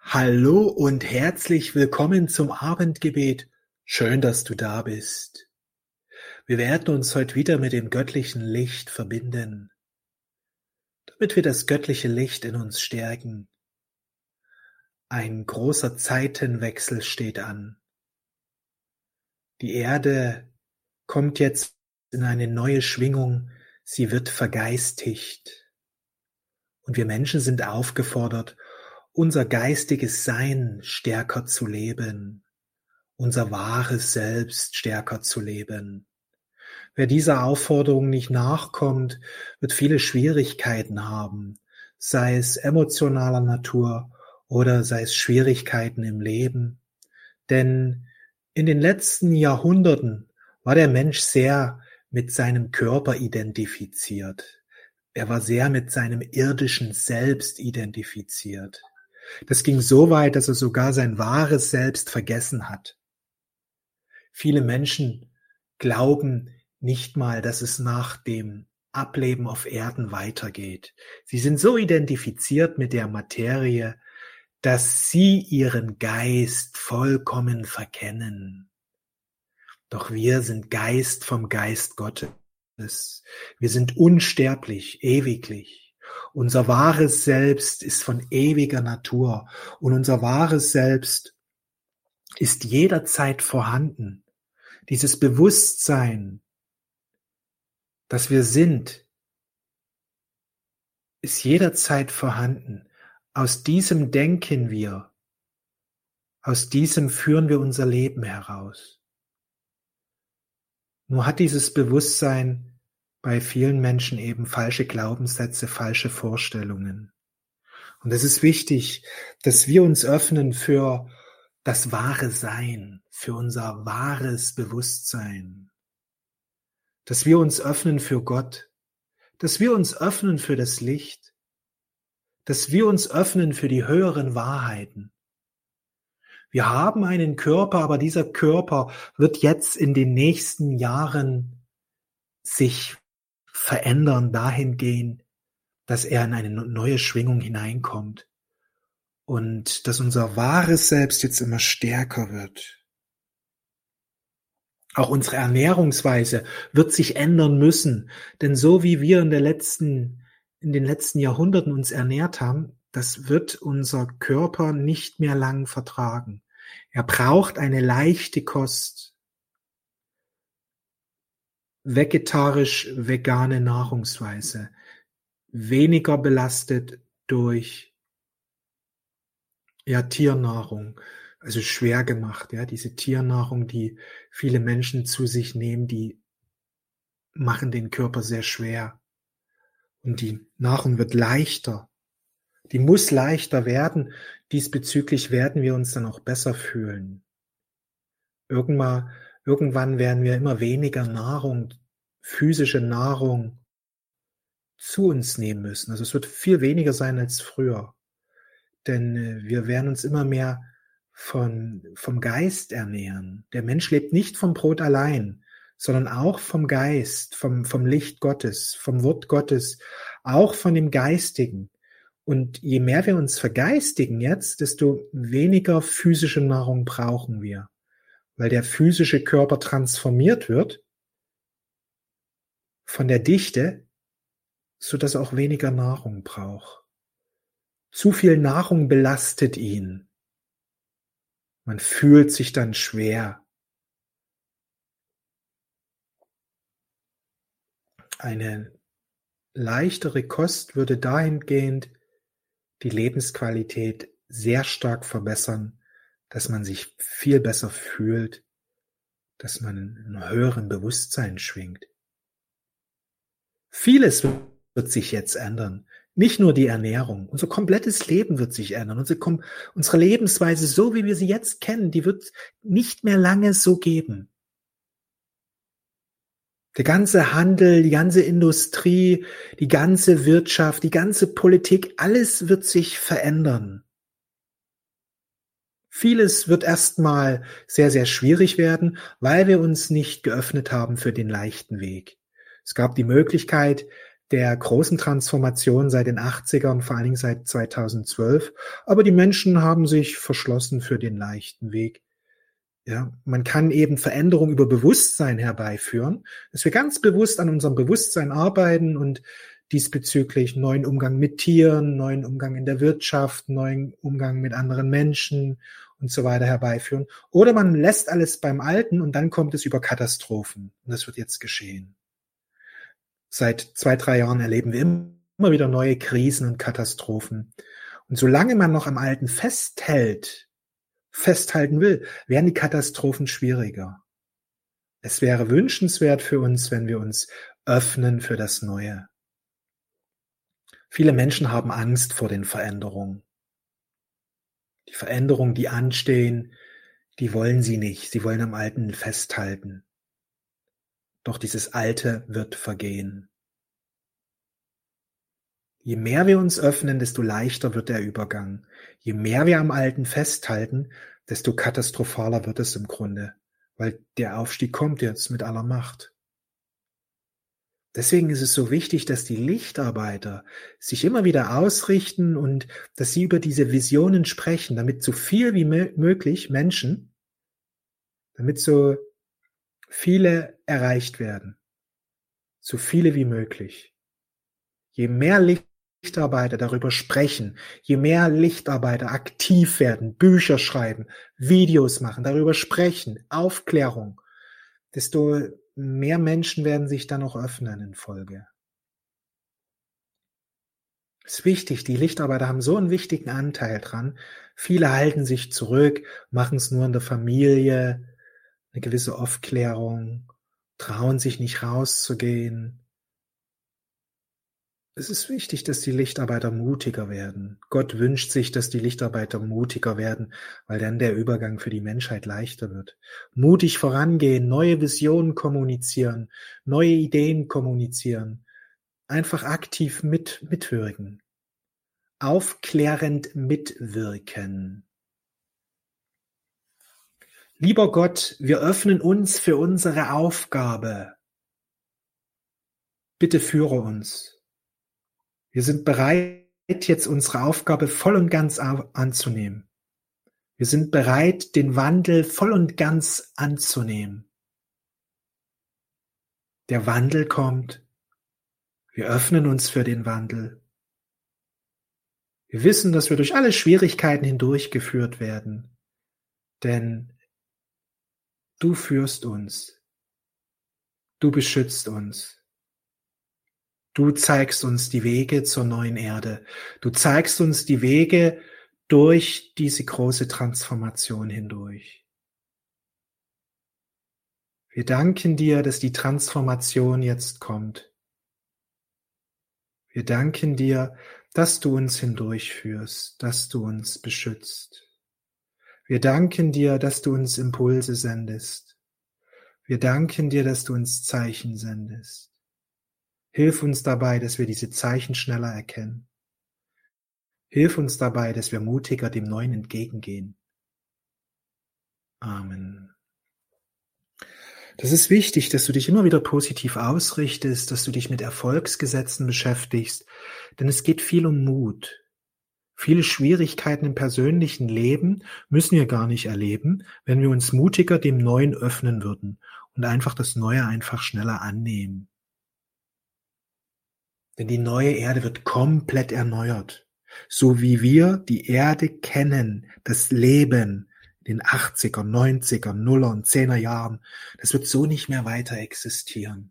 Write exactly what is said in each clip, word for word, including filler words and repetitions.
Hallo und herzlich willkommen zum Abendgebet. Schön, dass du da bist. Wir werden uns heute wieder mit dem göttlichen Licht verbinden, damit wir das göttliche Licht in uns stärken. Ein großer Zeitenwechsel steht an. Die Erde kommt jetzt in eine neue Schwingung, sie wird vergeistigt. Und wir Menschen sind aufgefordert, unser geistiges Sein stärker zu leben, unser wahres Selbst stärker zu leben. Wer dieser Aufforderung nicht nachkommt, wird viele Schwierigkeiten haben, sei es emotionaler Natur oder sei es Schwierigkeiten im Leben. Denn in den letzten Jahrhunderten war der Mensch sehr mit seinem Körper identifiziert. Er war sehr mit seinem irdischen Selbst identifiziert. Das ging so weit, dass er sogar sein wahres Selbst vergessen hat. Viele Menschen glauben nicht mal, dass es nach dem Ableben auf Erden weitergeht. Sie sind so identifiziert mit der Materie, dass sie ihren Geist vollkommen verkennen. Doch wir sind Geist vom Geist Gottes. Wir sind unsterblich, ewiglich. Unser wahres Selbst ist von ewiger Natur und unser wahres Selbst ist jederzeit vorhanden. Dieses Bewusstsein, das wir sind, ist jederzeit vorhanden. Aus diesem denken wir, aus diesem führen wir unser Leben heraus. Nur hat dieses Bewusstsein bei vielen Menschen eben falsche Glaubenssätze, falsche Vorstellungen. Und es ist wichtig, dass wir uns öffnen für das wahre Sein, für unser wahres Bewusstsein. Dass wir uns öffnen für Gott, dass wir uns öffnen für das Licht, dass wir uns öffnen für die höheren Wahrheiten. Wir haben einen Körper, aber dieser Körper wird jetzt in den nächsten Jahren sich verändern, dahin gehen, dass er in eine neue Schwingung hineinkommt und dass unser wahres Selbst jetzt immer stärker wird. Auch unsere Ernährungsweise wird sich ändern müssen, denn so wie wir in der letzten, in den letzten Jahrhunderten uns ernährt haben, das wird unser Körper nicht mehr lang vertragen. Er braucht eine leichte Kost. Vegetarisch-vegane Nahrungsweise, weniger belastet durch ja, Tiernahrung, also schwer gemacht. Ja, diese Tiernahrung, die viele Menschen zu sich nehmen, die machen den Körper sehr schwer. Und die Nahrung wird leichter. Die muss leichter werden. Diesbezüglich werden wir uns dann auch besser fühlen. Irgendwann Irgendwann werden wir immer weniger Nahrung, physische Nahrung zu uns nehmen müssen. Also es wird viel weniger sein als früher. Denn wir werden uns immer mehr von, vom Geist ernähren. Der Mensch lebt nicht vom Brot allein, sondern auch vom Geist, vom, vom Licht Gottes, vom Wort Gottes, auch von dem Geistigen. Und je mehr wir uns vergeistigen jetzt, desto weniger physische Nahrung brauchen wir. Weil der physische Körper transformiert wird von der Dichte, so dass er auch weniger Nahrung braucht. Zu viel Nahrung belastet ihn. Man fühlt sich dann schwer. Eine leichtere Kost würde dahingehend die Lebensqualität sehr stark verbessern, dass man sich viel besser fühlt, dass man in einem höheren Bewusstsein schwingt. Vieles wird sich jetzt ändern. Nicht nur die Ernährung. Unser komplettes Leben wird sich ändern. Unsere, unsere Lebensweise, so wie wir sie jetzt kennen, die wird nicht mehr lange so geben. Der ganze Handel, die ganze Industrie, die ganze Wirtschaft, die ganze Politik, alles wird sich verändern. Vieles wird erstmal sehr, sehr schwierig werden, weil wir uns nicht geöffnet haben für den leichten Weg. Es gab die Möglichkeit, der großen Transformation seit den achtzigern, vor allen Dingen seit zweitausendzwölf. Aber die Menschen haben sich verschlossen für den leichten Weg. Ja, man kann eben Veränderung über Bewusstsein herbeiführen, dass wir ganz bewusst an unserem Bewusstsein arbeiten und diesbezüglich neuen Umgang mit Tieren, neuen Umgang in der Wirtschaft, neuen Umgang mit anderen Menschen und so weiter herbeiführen. Oder man lässt alles beim Alten und dann kommt es über Katastrophen. Und das wird jetzt geschehen. Seit zwei, drei Jahren erleben wir immer wieder neue Krisen und Katastrophen. Und solange man noch am Alten festhält, festhalten will, werden die Katastrophen schwieriger. Es wäre wünschenswert für uns, wenn wir uns öffnen für das Neue. Viele Menschen haben Angst vor den Veränderungen. Die Veränderungen, die anstehen, die wollen sie nicht. Sie wollen am Alten festhalten. Doch dieses Alte wird vergehen. Je mehr wir uns öffnen, desto leichter wird der Übergang. Je mehr wir am Alten festhalten, desto katastrophaler wird es im Grunde, weil der Aufstieg kommt jetzt mit aller Macht. Deswegen ist es so wichtig, dass die Lichtarbeiter sich immer wieder ausrichten und dass sie über diese Visionen sprechen, damit so viel wie möglich Menschen, damit so viele erreicht werden. So viele wie möglich. Je mehr Lichtarbeiter darüber sprechen, je mehr Lichtarbeiter aktiv werden, Bücher schreiben, Videos machen, darüber sprechen, Aufklärung, desto mehr Menschen werden sich dann auch öffnen in Folge. Es ist wichtig, die Lichtarbeiter haben so einen wichtigen Anteil dran. Viele halten sich zurück, machen es nur in der Familie, eine gewisse Aufklärung, trauen sich nicht rauszugehen. Es ist wichtig, dass die Lichtarbeiter mutiger werden. Gott wünscht sich, dass die Lichtarbeiter mutiger werden, weil dann der Übergang für die Menschheit leichter wird. Mutig vorangehen, neue Visionen kommunizieren, neue Ideen kommunizieren. Einfach aktiv mit, mitwirken. Aufklärend mitwirken. Lieber Gott, wir öffnen uns für unsere Aufgabe. Bitte führe uns. Wir sind bereit, jetzt unsere Aufgabe voll und ganz anzunehmen. Wir sind bereit, den Wandel voll und ganz anzunehmen. Der Wandel kommt. Wir öffnen uns für den Wandel. Wir wissen, dass wir durch alle Schwierigkeiten hindurchgeführt werden. Denn du führst uns. Du beschützt uns. Du zeigst uns die Wege zur neuen Erde. Du zeigst uns die Wege durch diese große Transformation hindurch. Wir danken dir, dass die Transformation jetzt kommt. Wir danken dir, dass du uns hindurchführst, dass du uns beschützt. Wir danken dir, dass du uns Impulse sendest. Wir danken dir, dass du uns Zeichen sendest. Hilf uns dabei, dass wir diese Zeichen schneller erkennen. Hilf uns dabei, dass wir mutiger dem Neuen entgegengehen. Amen. Das ist wichtig, dass du dich immer wieder positiv ausrichtest, dass du dich mit Erfolgsgesetzen beschäftigst, denn es geht viel um Mut. Viele Schwierigkeiten im persönlichen Leben müssen wir gar nicht erleben, wenn wir uns mutiger dem Neuen öffnen würden und einfach das Neue einfach schneller annehmen. Denn die neue Erde wird komplett erneuert. So wie wir die Erde kennen, das Leben in den achtziger, neunziger, Nuller und Zehner Jahren, das wird so nicht mehr weiter existieren.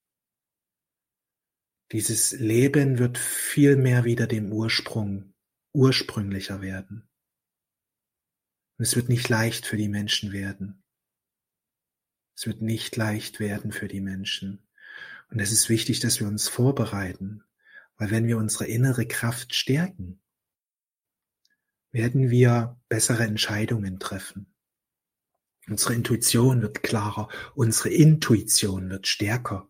Dieses Leben wird viel mehr wieder dem Ursprung, ursprünglicher werden. Und es wird nicht leicht für die Menschen werden. Es wird nicht leicht werden für die Menschen. Und es ist wichtig, dass wir uns vorbereiten, weil wenn wir unsere innere Kraft stärken, werden wir bessere Entscheidungen treffen. Unsere Intuition wird klarer, unsere Intuition wird stärker.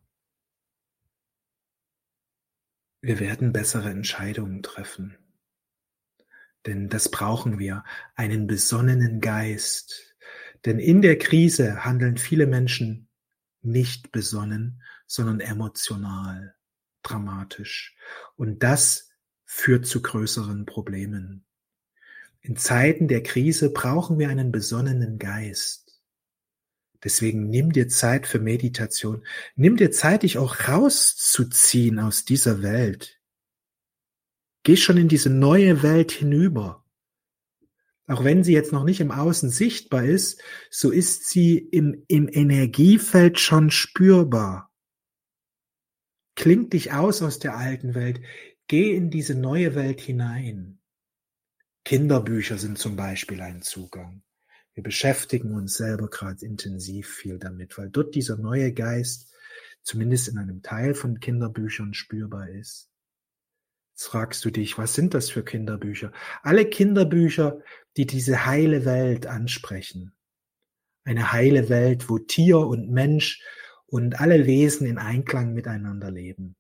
Wir werden bessere Entscheidungen treffen. Denn das brauchen wir, einen besonnenen Geist. Denn in der Krise handeln viele Menschen nicht besonnen, sondern emotional. dramatisch. Und das führt zu größeren Problemen. In Zeiten der Krise brauchen wir einen besonnenen Geist. Deswegen nimm dir Zeit für Meditation. Nimm dir Zeit, dich auch rauszuziehen aus dieser Welt. Geh schon in diese neue Welt hinüber. Auch wenn sie jetzt noch nicht im Außen sichtbar ist, so ist sie im, im Energiefeld schon spürbar. Kling dich aus aus der alten Welt. Geh in diese neue Welt hinein. Kinderbücher sind zum Beispiel ein Zugang. Wir beschäftigen uns selber gerade intensiv viel damit, weil dort dieser neue Geist zumindest in einem Teil von Kinderbüchern spürbar ist. Jetzt fragst du dich, was sind das für Kinderbücher? Alle Kinderbücher, die diese heile Welt ansprechen. Eine heile Welt, wo Tier und Mensch und alle Wesen in Einklang miteinander leben.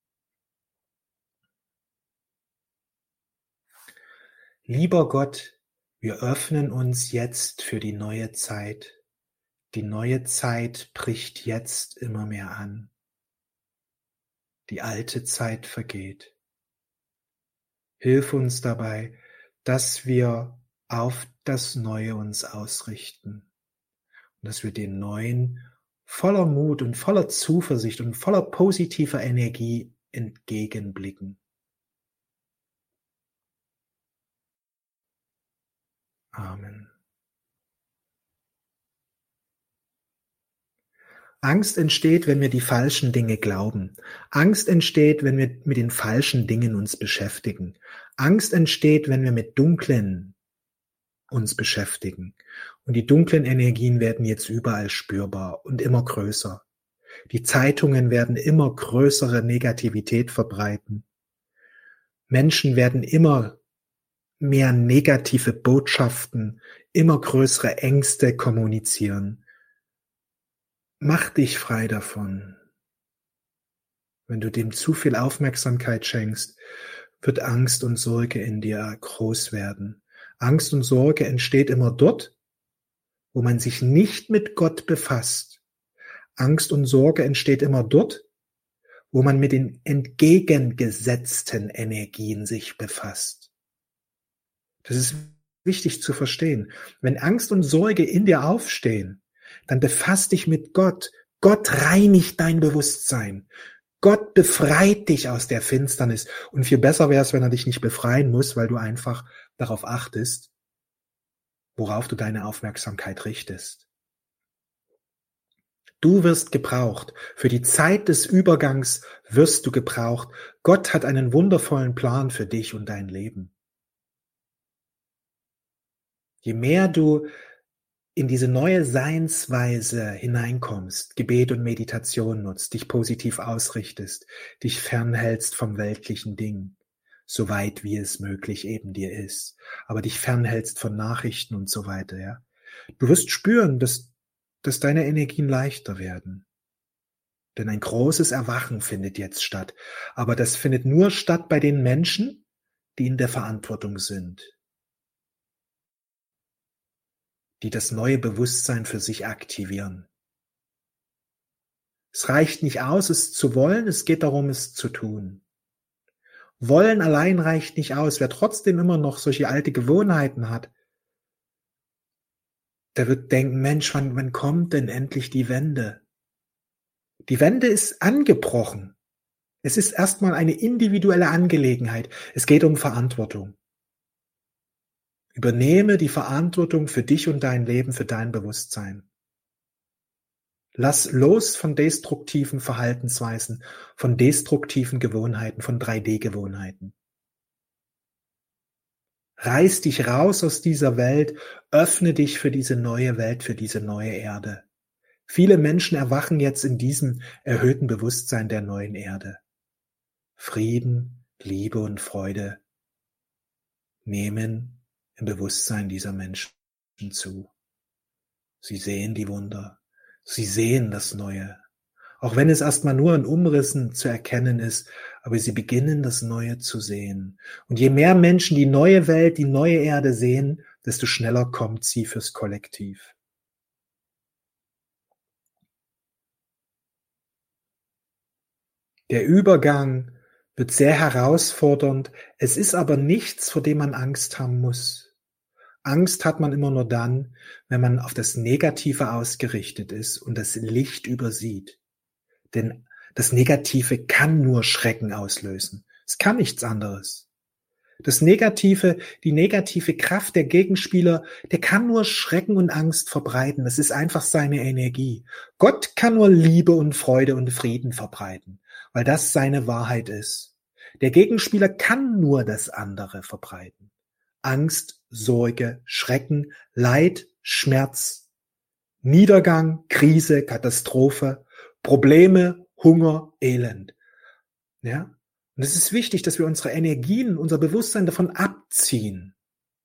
Lieber Gott, wir öffnen uns jetzt für die neue Zeit. Die neue Zeit bricht jetzt immer mehr an. Die alte Zeit vergeht. Hilf uns dabei, dass wir auf das Neue uns ausrichten und dass wir den Neuen voller Mut und voller Zuversicht und voller positiver Energie entgegenblicken. Amen. Angst entsteht, wenn wir die falschen Dinge glauben. Angst entsteht, wenn wir mit den falschen Dingen uns beschäftigen. Angst entsteht, wenn wir mit dunklen uns beschäftigen. Und die dunklen Energien werden jetzt überall spürbar und immer größer. Die Zeitungen werden immer größere Negativität verbreiten. Menschen werden immer mehr negative Botschaften, immer größere Ängste kommunizieren. Mach dich frei davon. Wenn du dem zu viel Aufmerksamkeit schenkst, wird Angst und Sorge in dir groß werden. Angst und Sorge entsteht immer dort, wo man sich nicht mit Gott befasst. Angst und Sorge entsteht immer dort, wo man mit den entgegengesetzten Energien sich befasst. Das ist wichtig zu verstehen. Wenn Angst und Sorge in dir aufstehen, dann befass dich mit Gott. Gott reinigt dein Bewusstsein. Gott befreit dich aus der Finsternis. Und viel besser wäre es, wenn er dich nicht befreien muss, weil du einfach darauf achtest, worauf du deine Aufmerksamkeit richtest. Du wirst gebraucht. Für die Zeit des Übergangs wirst du gebraucht. Gott hat einen wundervollen Plan für dich und dein Leben. Je mehr du in diese neue Seinsweise hineinkommst, Gebet und Meditation nutzt, dich positiv ausrichtest, dich fernhältst vom weltlichen Ding, so weit wie es möglich eben dir ist, aber dich fernhältst von Nachrichten und so weiter, ja. Du wirst spüren, dass, dass deine Energien leichter werden. Denn ein großes Erwachen findet jetzt statt. Aber das findet nur statt bei den Menschen, die in der Verantwortung sind, die das neue Bewusstsein für sich aktivieren. Es reicht nicht aus, es zu wollen, es geht darum, es zu tun. Wollen allein reicht nicht aus. Wer trotzdem immer noch solche alte Gewohnheiten hat, der wird denken, Mensch, wann, wann kommt denn endlich die Wende? Die Wende ist angebrochen. Es ist erstmal eine individuelle Angelegenheit. Es geht um Verantwortung. Übernehme die Verantwortung für dich und dein Leben, für dein Bewusstsein. Lass los von destruktiven Verhaltensweisen, von destruktiven Gewohnheiten, von drei D Gewohnheiten. Reiß dich raus aus dieser Welt, öffne dich für diese neue Welt, für diese neue Erde. Viele Menschen erwachen jetzt in diesem erhöhten Bewusstsein der neuen Erde. Frieden, Liebe und Freude nehmen im Bewusstsein dieser Menschen zu. Sie sehen die Wunder, sie sehen das Neue. Auch wenn es erstmal nur in Umrissen zu erkennen ist, aber sie beginnen das Neue zu sehen. Und je mehr Menschen die neue Welt, die neue Erde sehen, desto schneller kommt sie fürs Kollektiv. Der Übergang wird sehr herausfordernd. Es ist aber nichts, vor dem man Angst haben muss. Angst hat man immer nur dann, wenn man auf das Negative ausgerichtet ist und das Licht übersieht. Denn das Negative kann nur Schrecken auslösen. Es kann nichts anderes. Das Negative, die negative Kraft der Gegenspieler, der kann nur Schrecken und Angst verbreiten. Das ist einfach seine Energie. Gott kann nur Liebe und Freude und Frieden verbreiten, weil das seine Wahrheit ist. Der Gegenspieler kann nur das andere verbreiten. Angst, Sorge, Schrecken, Leid, Schmerz, Niedergang, Krise, Katastrophe, Probleme, Hunger, Elend. Ja? Und es ist wichtig, dass wir unsere Energien, unser Bewusstsein davon abziehen.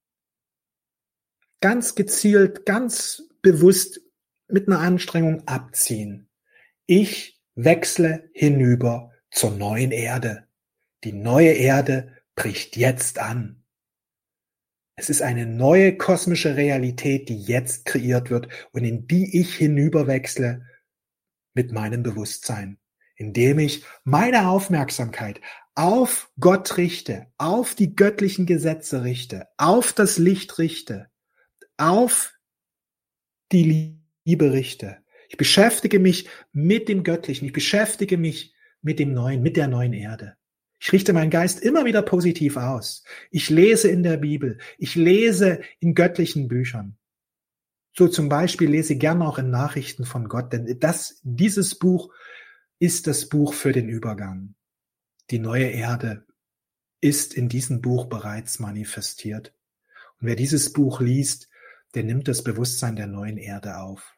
Ganz gezielt, ganz bewusst mit einer Anstrengung abziehen. Ich wechsle hinüber zur neuen Erde. Die neue Erde bricht jetzt an. Es ist eine neue kosmische Realität, die jetzt kreiert wird und in die ich hinüberwechsle mit meinem Bewusstsein, indem ich meine Aufmerksamkeit auf Gott richte, auf die göttlichen Gesetze richte, auf das Licht richte, auf die Liebe richte. Ich beschäftige mich mit dem Göttlichen, ich beschäftige mich mit dem Neuen, mit der neuen Erde. Ich richte meinen Geist immer wieder positiv aus. Ich lese in der Bibel, ich lese in göttlichen Büchern. So zum Beispiel lese ich gerne auch in Nachrichten von Gott, denn das, dieses Buch ist das Buch für den Übergang. Die neue Erde ist in diesem Buch bereits manifestiert. Und wer dieses Buch liest, der nimmt das Bewusstsein der neuen Erde auf.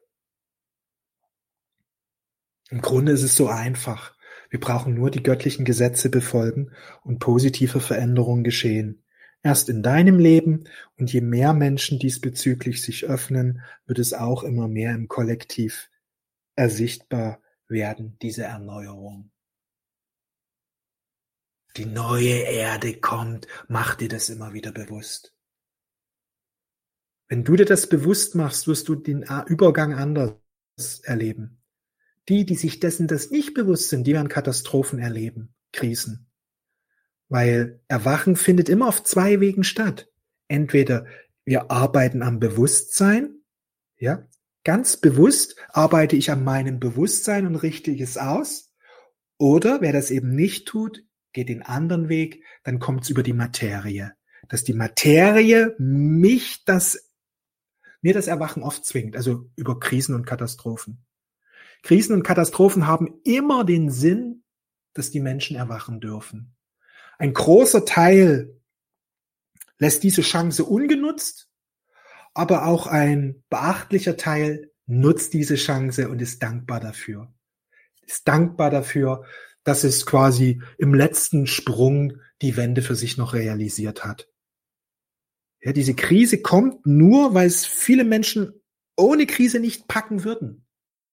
Im Grunde ist es so einfach. Wir brauchen nur die göttlichen Gesetze befolgen und positive Veränderungen geschehen. Erst in deinem Leben, und je mehr Menschen diesbezüglich sich öffnen, wird es auch immer mehr im Kollektiv ersichtbar werden, diese Erneuerung. Die neue Erde kommt, mach dir das immer wieder bewusst. Wenn du dir das bewusst machst, wirst du den Übergang anders erleben. Die, die sich dessen das nicht bewusst sind, die werden Katastrophen erleben, Krisen. Weil Erwachen findet immer auf zwei Wegen statt. Entweder wir arbeiten am Bewusstsein, ja, ganz bewusst arbeite ich an meinem Bewusstsein und richte ich es aus. Oder wer das eben nicht tut, geht den anderen Weg, dann kommt es über die Materie. Dass die Materie mich das, mir das Erwachen oft zwingt, also über Krisen und Katastrophen. Krisen und Katastrophen haben immer den Sinn, dass die Menschen erwachen dürfen. Ein großer Teil lässt diese Chance ungenutzt, aber auch ein beachtlicher Teil nutzt diese Chance und ist dankbar dafür. Ist dankbar dafür, dass es quasi im letzten Sprung die Wende für sich noch realisiert hat. Ja, diese Krise kommt nur, weil es viele Menschen ohne Krise nicht packen würden.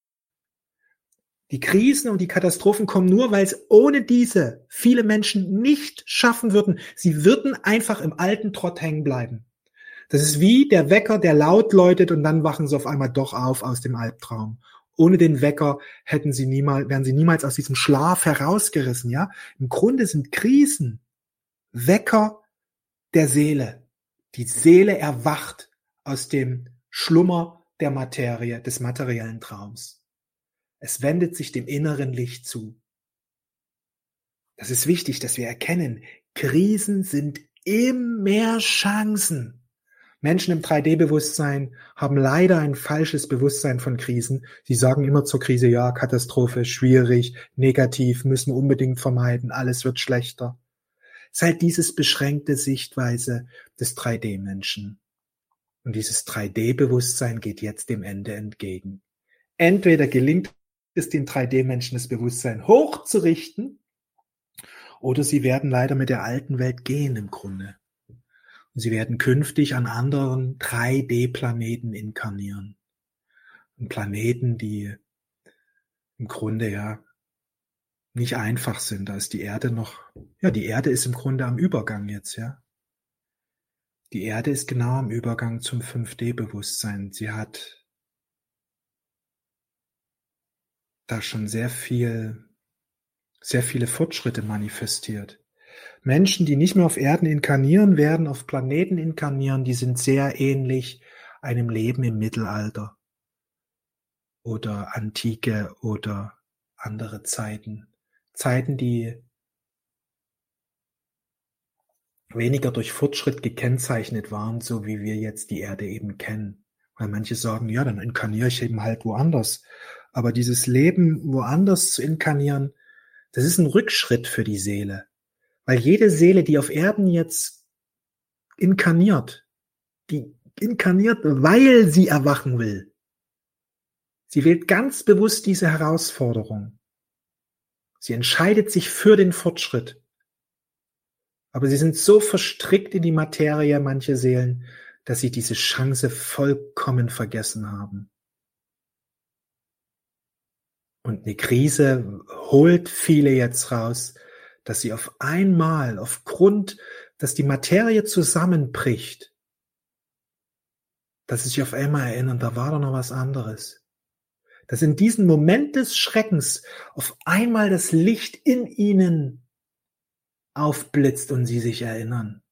Die Krisen und die Katastrophen kommen nur, weil es ohne diese viele Menschen nicht schaffen würden. Sie würden einfach im alten Trott hängen bleiben. Das ist wie der Wecker, der laut läutet und dann wachen sie auf einmal doch auf aus dem Albtraum. Ohne den Wecker hätten sie niemals, wären sie niemals aus diesem Schlaf herausgerissen, ja? Im Grunde sind Krisen Wecker der Seele. Die Seele erwacht aus dem Schlummer der Materie, des materiellen Traums. Es wendet sich dem inneren Licht zu. Das ist wichtig, dass wir erkennen, Krisen sind immer Chancen. Menschen im drei D Bewusstsein haben leider ein falsches Bewusstsein von Krisen. Sie sagen immer zur Krise, ja, Katastrophe, schwierig, negativ, müssen wir unbedingt vermeiden, alles wird schlechter. Es ist halt dieses beschränkte Sichtweise des drei D Menschen. Und dieses drei D Bewusstsein geht jetzt dem Ende entgegen. Entweder gelingt es den drei D Menschen, das Bewusstsein hochzurichten, oder sie werden leider mit der alten Welt gehen im Grunde. Und sie werden künftig an anderen drei D Planeten inkarnieren. Und Planeten, die im Grunde ja nicht einfach sind. Da ist die Erde noch, ja, die Erde ist im Grunde am Übergang jetzt, ja. Die Erde ist genau am Übergang zum fünf D Bewusstsein. Sie hat da schon sehr viel sehr viele Fortschritte manifestiert. Menschen, die nicht mehr auf Erden inkarnieren, werden auf Planeten inkarnieren, die sind sehr ähnlich einem Leben im Mittelalter oder Antike oder andere Zeiten. Zeiten, die weniger durch Fortschritt gekennzeichnet waren, so wie wir jetzt die Erde eben kennen. Weil manche sagen, ja, dann inkarniere ich eben halt woanders. Aber dieses Leben woanders zu inkarnieren, das ist ein Rückschritt für die Seele. Weil jede Seele, die auf Erden jetzt inkarniert, die inkarniert, weil sie erwachen will. Sie wählt ganz bewusst diese Herausforderung. Sie entscheidet sich für den Fortschritt. Aber sie sind so verstrickt in die Materie, manche Seelen, dass sie diese Chance vollkommen vergessen haben. Und eine Krise holt viele jetzt raus, dass sie auf einmal, aufgrund, dass die Materie zusammenbricht, dass sie sich auf einmal erinnern, da war doch noch was anderes. Dass in diesem Moment des Schreckens auf einmal das Licht in ihnen aufblitzt und sie sich erinnern.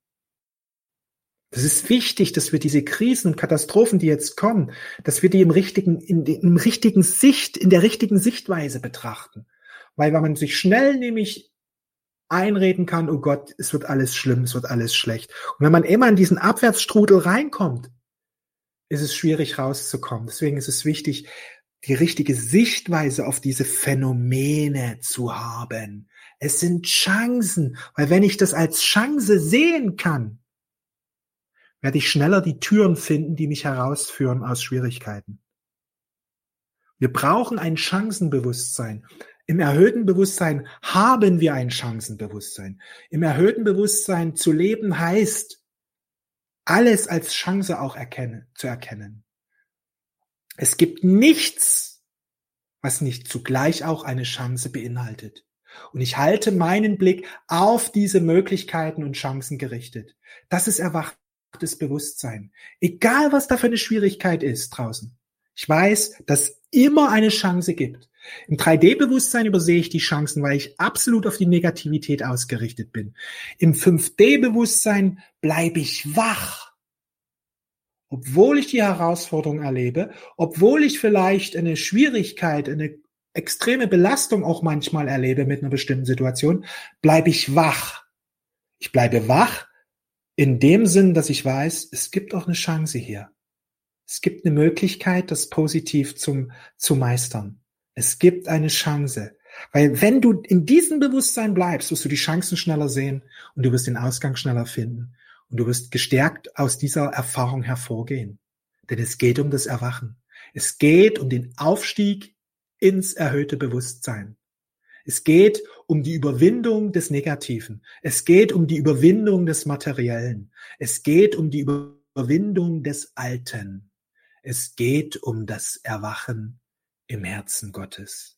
Es ist wichtig, dass wir diese Krisen und Katastrophen, die jetzt kommen, dass wir die im richtigen, in, im richtigen Sicht, in der richtigen Sichtweise betrachten. Weil, weil man sich schnell nämlich einreden kann, oh Gott, es wird alles schlimm, es wird alles schlecht. Und wenn man immer in diesen Abwärtsstrudel reinkommt, ist es schwierig rauszukommen. Deswegen ist es wichtig, die richtige Sichtweise auf diese Phänomene zu haben. Es sind Chancen, weil wenn ich das als Chance sehen kann, werde ich schneller die Türen finden, die mich herausführen aus Schwierigkeiten. Wir brauchen ein Chancenbewusstsein. Im erhöhten Bewusstsein haben wir ein Chancenbewusstsein. Im erhöhten Bewusstsein zu leben heißt, alles als Chance auch erkennen, zu erkennen. Es gibt nichts, was nicht zugleich auch eine Chance beinhaltet. Und ich halte meinen Blick auf diese Möglichkeiten und Chancen gerichtet. Das ist erwachtes Bewusstsein. Egal, was da für eine Schwierigkeit ist draußen. Ich weiß, dass es immer eine Chance gibt. Im drei D Bewusstsein übersehe ich die Chancen, weil ich absolut auf die Negativität ausgerichtet bin. Im fünf D Bewusstsein bleibe ich wach. Obwohl ich die Herausforderung erlebe, obwohl ich vielleicht eine Schwierigkeit, eine extreme Belastung auch manchmal erlebe mit einer bestimmten Situation, bleibe ich wach. Ich bleibe wach in dem Sinn, dass ich weiß, es gibt auch eine Chance hier. Es gibt eine Möglichkeit, das positiv zum, zu meistern. Es gibt eine Chance. Weil wenn du in diesem Bewusstsein bleibst, wirst du die Chancen schneller sehen und du wirst den Ausgang schneller finden. Und du wirst gestärkt aus dieser Erfahrung hervorgehen. Denn es geht um das Erwachen. Es geht um den Aufstieg ins erhöhte Bewusstsein. Es geht um die Überwindung des Negativen. Es geht um die Überwindung des Materiellen. Es geht um die Überwindung des Alten. Es geht um das Erwachen im Herzen Gottes.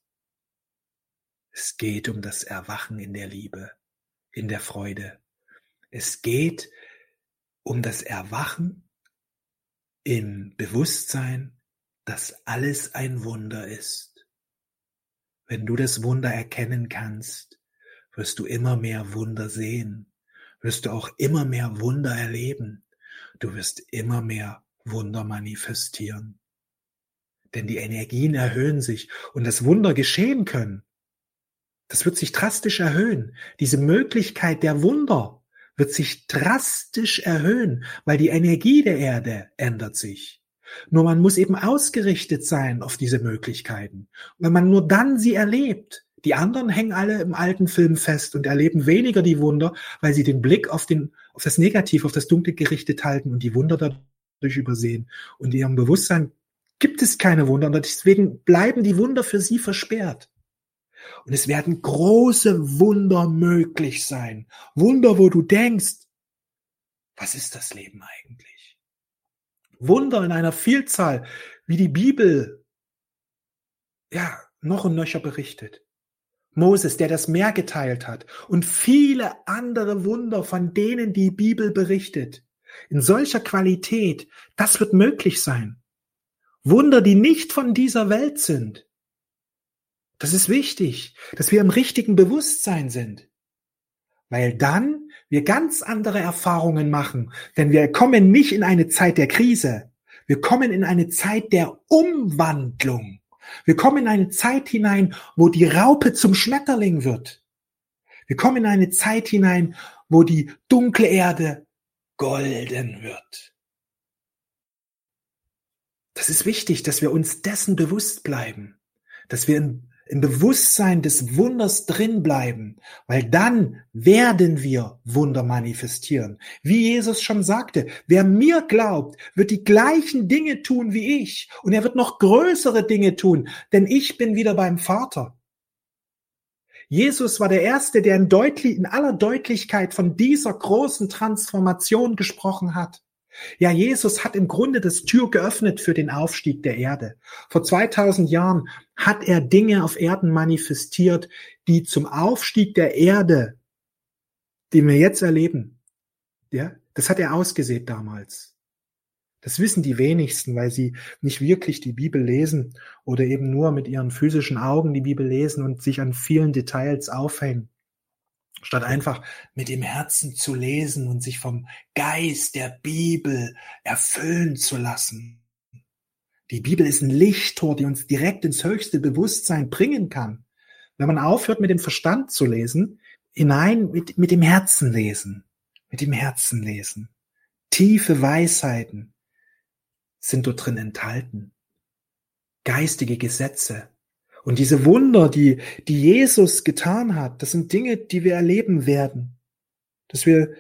Es geht um das Erwachen in der Liebe, in der Freude. Es geht um das Erwachen im Bewusstsein, dass alles ein Wunder ist. Wenn du das Wunder erkennen kannst, wirst du immer mehr Wunder sehen, wirst du auch immer mehr Wunder erleben. Du wirst immer mehr Wunder manifestieren. Denn die Energien erhöhen sich und das Wunder geschehen können. Das wird sich drastisch erhöhen. Diese Möglichkeit der Wunder wird sich drastisch erhöhen, weil die Energie der Erde ändert sich. Nur man muss eben ausgerichtet sein auf diese Möglichkeiten. Und wenn man nur dann sie erlebt, die anderen hängen alle im alten Film fest und erleben weniger die Wunder, weil sie den Blick auf, den, auf das Negative, auf das Dunkle gerichtet halten und die Wunder dadurch übersehen. Und in ihrem Bewusstsein gibt es keine Wunder und deswegen bleiben die Wunder für sie versperrt. Und es werden große Wunder möglich sein. Wunder, wo du denkst, was ist das Leben eigentlich? Wunder in einer Vielzahl, wie die Bibel ja noch und nöcher berichtet. Moses, der das Meer geteilt hat und viele andere Wunder, von denen die Bibel berichtet. In solcher Qualität, das wird möglich sein. Wunder, die nicht von dieser Welt sind. Das ist wichtig, dass wir im richtigen Bewusstsein sind, weil dann wir ganz andere Erfahrungen machen, denn wir kommen nicht in eine Zeit der Krise, wir kommen in eine Zeit der Umwandlung. Wir kommen in eine Zeit hinein, wo die Raupe zum Schmetterling wird. Wir kommen in eine Zeit hinein, wo die dunkle Erde golden wird. Das ist wichtig, dass wir uns dessen bewusst bleiben, dass wir im, im Bewusstsein des Wunders drin bleiben, weil dann werden wir Wunder manifestieren. Wie Jesus schon sagte, wer mir glaubt, wird die gleichen Dinge tun wie ich und er wird noch größere Dinge tun, denn ich bin wieder beim Vater. Jesus war der Erste, der in, deutlich, in aller Deutlichkeit von dieser großen Transformation gesprochen hat. Ja, Jesus hat im Grunde das Tür geöffnet für den Aufstieg der Erde. Vor zweitausend Jahren hat er Dinge auf Erden manifestiert, die zum Aufstieg der Erde, den wir jetzt erleben, ja, das hat er ausgesät damals. Das wissen die wenigsten, weil sie nicht wirklich die Bibel lesen oder eben nur mit ihren physischen Augen die Bibel lesen und sich an vielen Details aufhängen, statt einfach mit dem Herzen zu lesen und sich vom Geist der Bibel erfüllen zu lassen. Die Bibel ist ein Lichttor, die uns direkt ins höchste Bewusstsein bringen kann. Wenn man aufhört, mit dem Verstand zu lesen, hinein mit, mit dem Herzen lesen, mit dem Herzen lesen. Tiefe Weisheiten sind dort drin enthalten. Geistige Gesetze. Und diese Wunder, die, die Jesus getan hat, das sind Dinge, die wir erleben werden. Dass wir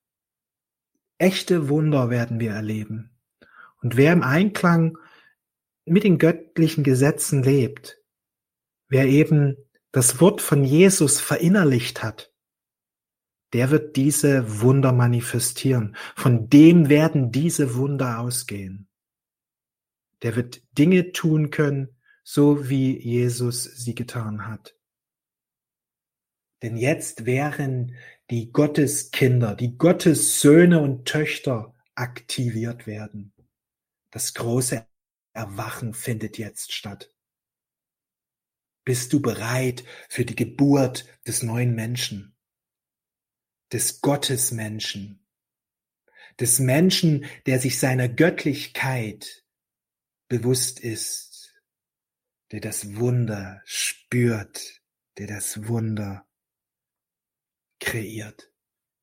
echte Wunder werden wir erleben. Und wer im Einklang mit den göttlichen Gesetzen lebt, wer eben das Wort von Jesus verinnerlicht hat, der wird diese Wunder manifestieren. Von dem werden diese Wunder ausgehen. Der wird Dinge tun können, so wie Jesus sie getan hat. Denn jetzt wären die Gotteskinder, die Gottessöhne und Töchter aktiviert werden. Das große Erwachen findet jetzt statt. Bist du bereit für die Geburt des neuen Menschen, des Gottesmenschen, des Menschen, der sich seiner Göttlichkeit bewusst ist, der das Wunder spürt, der das Wunder kreiert.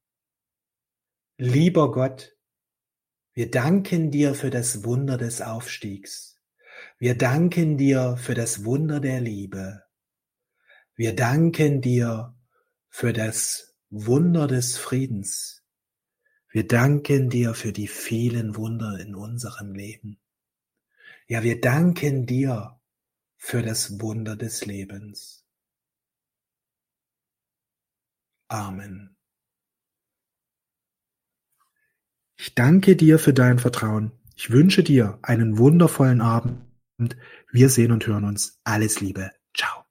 Lieber Gott, wir danken dir für das Wunder des Aufstiegs. Wir danken dir für das Wunder der Liebe. Wir danken dir für das Wunder des Friedens. Wir danken dir für die vielen Wunder in unserem Leben. Ja, wir danken dir für das Wunder des Lebens. Amen. Ich danke dir für dein Vertrauen. Ich wünsche dir einen wundervollen Abend. Wir sehen und hören uns. Alles Liebe. Ciao.